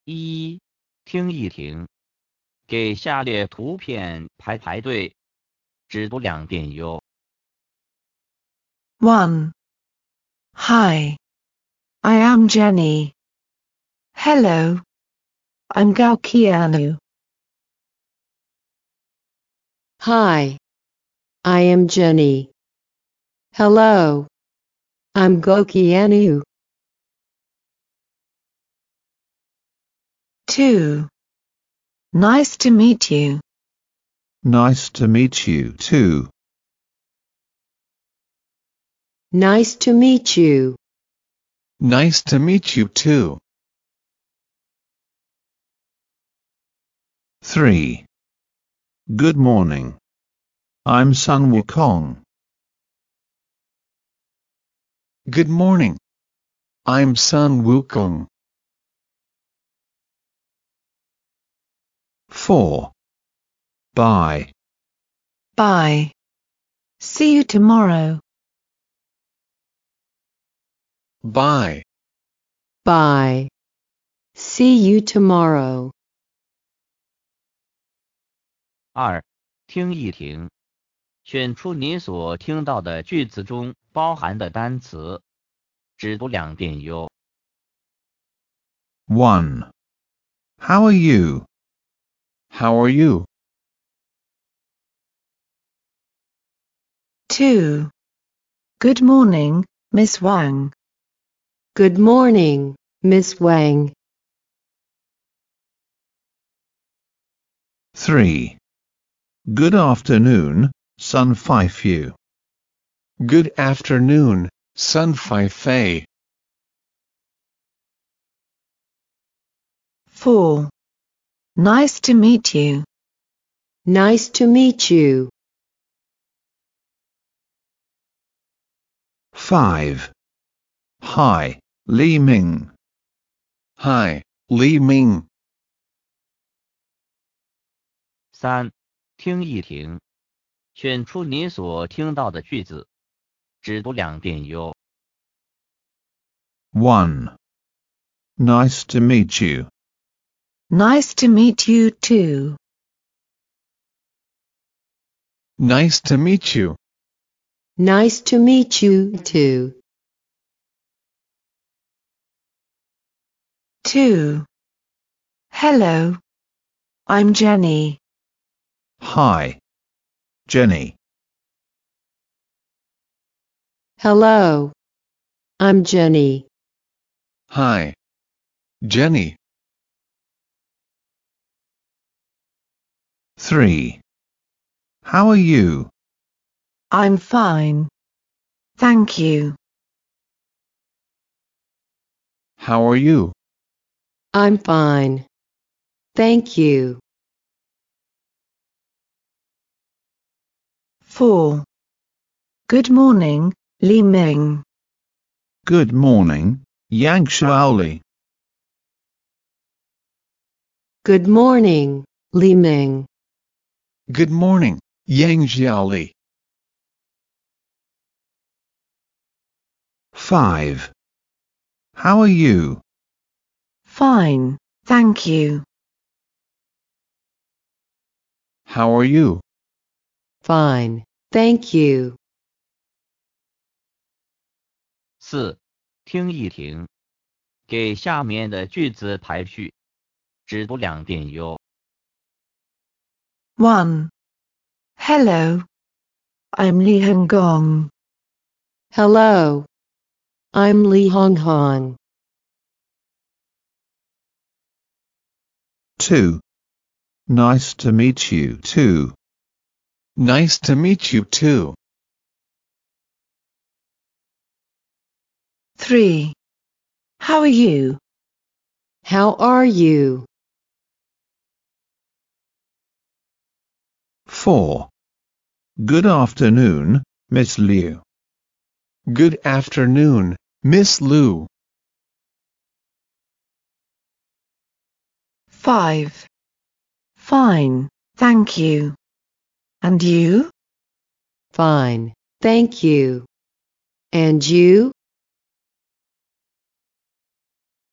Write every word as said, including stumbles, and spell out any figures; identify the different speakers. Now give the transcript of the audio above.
Speaker 1: 一，听一听，给下列图片排排队，只读两遍哟。
Speaker 2: one. Hi. I am Jenny. Hello. I'm Galkianu.
Speaker 3: Hi. I am Jenny. Hello. I'm Gokianu.
Speaker 2: two. Nice to meet you.
Speaker 4: Nice to meet you too.
Speaker 3: Nice to meet you.
Speaker 5: Nice to meet you too.
Speaker 4: three. Good morning. I'm Sun Wukong.
Speaker 5: Good morning. I'm Sun Wukong.
Speaker 4: four. Bye.
Speaker 2: Bye. See you tomorrow.
Speaker 5: Bye.
Speaker 3: Bye. See you tomorrow.
Speaker 1: 二，听一听，选出你所听到的句子中包含的单词，只读两遍哟。
Speaker 4: one. How are you?
Speaker 5: How are you?
Speaker 2: two. Good morning, Miss Wang.
Speaker 3: Good morning, Miss Wang.
Speaker 4: three. Good afternoon, Sun Fei.
Speaker 5: Good afternoon, Sun Fei.
Speaker 2: four. Nice to meet you.
Speaker 3: Nice to meet you.
Speaker 4: five. Hi, Li Ming.
Speaker 5: Hi, Li Ming.
Speaker 1: 三，听一听，选出你所听到的句子，只读两遍哟。
Speaker 4: one. Nice to meet you.
Speaker 2: Nice to meet you too.
Speaker 5: Nice to meet you.
Speaker 3: Nice to meet you too.
Speaker 2: two. Hello. I'm Jenny.
Speaker 4: Hi, Jenny.
Speaker 3: Hello. I'm Jenny.
Speaker 5: Hi, Jenny.
Speaker 4: three. How are you?
Speaker 2: I'm fine. Thank you.
Speaker 5: How are you?
Speaker 3: I'm fine. Thank you.
Speaker 2: four. Good morning, Li Ming.
Speaker 4: Good morning, Yang Shaoli.
Speaker 3: Good morning, Li Ming.
Speaker 5: Good morning, Yang Jiaoli.
Speaker 4: five. How are you?
Speaker 2: Fine, thank you.
Speaker 5: How are you?
Speaker 3: Fine. Thank you.
Speaker 1: 四，听一听，给下面的句子排序，只读两遍哟。
Speaker 2: one. Hello. I'm Li Hongong.
Speaker 3: Hello. I'm Li Honghan.
Speaker 4: two. Nice to meet you too.
Speaker 5: Nice to meet you too.
Speaker 2: three. How are you?
Speaker 3: How are you?
Speaker 4: four. Good afternoon, Miss Liu.
Speaker 5: Good afternoon, Miss Liu.
Speaker 2: five. Fine, thank you. And you?
Speaker 3: Fine. Thank you. And you?